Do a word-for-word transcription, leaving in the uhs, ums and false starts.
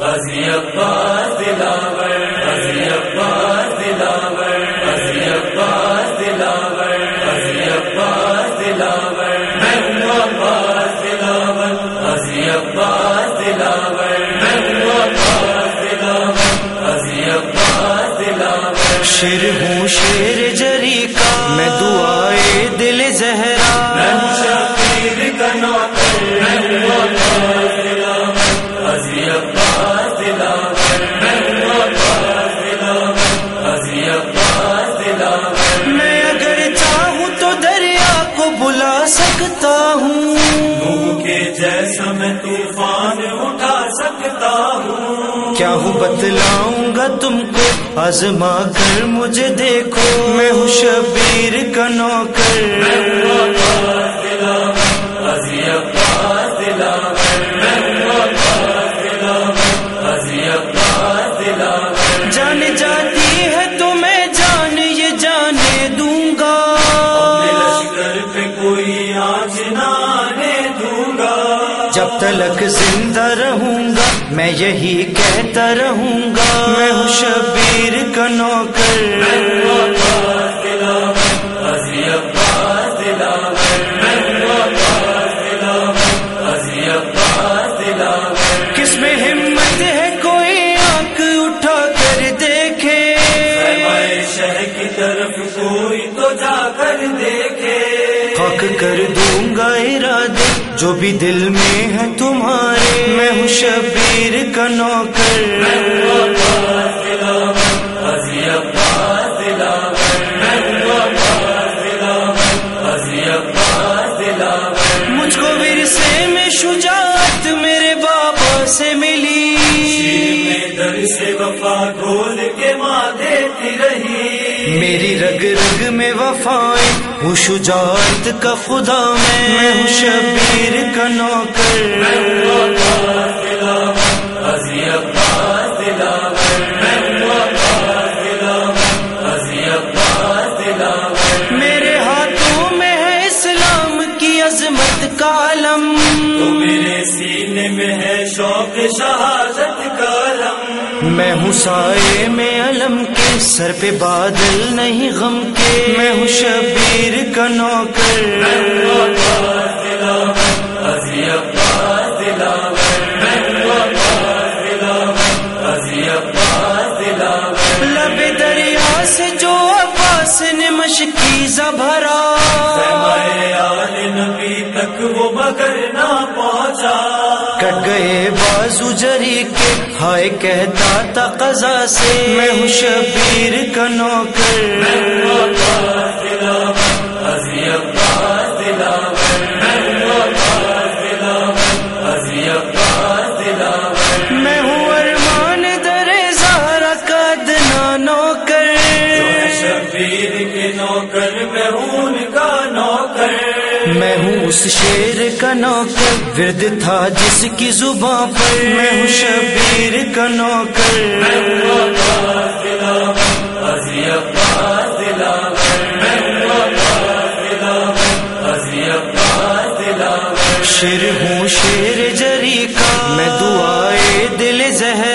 غازی عباس دلاور، غازی عباس دلاور، غازی عباس دلاور، غازی عباس دلاور، میں ہوں عباس دلاور، غازی عباس دلاور، میں ہوں عباس دلاور، غازی عباس دلاور، شیر ہوں شیر جری کا میں دعائے دل زہرا، میں ہوں شبیر کا نوکر، میں ہوں عباس دلاور، غازی عباس دلاور، میں ہوں عباس دلاور، غازی عباس دلاور، میں اگر چاہوں تو دریا کو بلا سکتا ہوں، نوح کے جیسا میں طوفان اٹھا سکتا ہوں، کیا ہوں بتلاؤں گا تم کو آزما کر مجھے دیکھو، میں ہوں شبیر کا نوکر، میں ہوں عباس دلاور، غازی عباس دلاور، میں ہوں عباس دلاور، غازی عباس دلاور، جان جاتی ہے تو میں جان یہ جانے دوں گا، اپنے لشکر پہ کوئی آنچ نہ آنے دوں گا، جب تلک زندہ رہوں گا میں یہی کہتا رہوں گا، میں ہوں شبیر کا نوکر، میں ہوں عباس دلاور، غازی عباس دلاور، میں ہوں عباس دلاور، غازی عباس دلاور، کس میں ہمت ہے کوئی آنکھ اٹھا کر دیکھے، خیمۂ شہ کی طرف کوئی تو جا کر دیکھے، خاک کر دوں گا ارادے جو بھی دل میں ہے تمہارے، میں ہوں شبیر کا نوکر، میں ہوں عباس دلاور، غازی عباس دلاور، میں ہوں عباس دلاور، غازی عباس دلاور، مجھ کو ورثے میں شجاعت میرے بابا سے ملی، شیر میں در سے وفا ڈھول کے ماں دیتی رہی، میری رگ رگ میں وفائیں ہوں شجاعت کا خدا میں، میں ہوں شبیر کا نوکر، میں ہوں عباس دلاور، غازی عباس دلاور، میں ہوں عباس دلاور، غازی عباس دلاور، میرے ہاتھوں میں ہے اسلام کی عظمت کا علم، تو میرے سینے میں ہے شوق شہادت کا علم، میں ہوں سائے میں علم کے سر پہ بادل نہیں غم کے، میں ہوں شبیر کا نوکر، میں ہوں عباس دلاور، غازی عباس دلاور، میں ہوں عباس دلاور، غازی عباس دلاور، لب دریا سے جو عباس نے مشکیزہ بھرا، خیمۂ آل نبی تک وہ مگر نہ پہنچا، کٹ گئے بازو جری کے ہائے کہتا تھا قضا سے، میں ہوں شبیر کا نوکر، میں ہوں عباس دلاور، غازی عباس دلاور، میں ہوں عباس دلاور، غازی عباس دلاور، میں ہوں ارمان در زہرا کا ادنا نوکر، جو ہے شبیر کے نوکر میں ہوں ان کا نوکر، میں ہوں اس شیر کا نوکر ورد تھا جس کی زباں پر، میں ہوں شبیر کا نوکر، میں ہوں عباس دلاور، غازی عباس دلاور، میں ہوں عباس دلاور، غازی عباس دلاور، شیر ہوں شیر جری کا میں دعائے دل زہرا،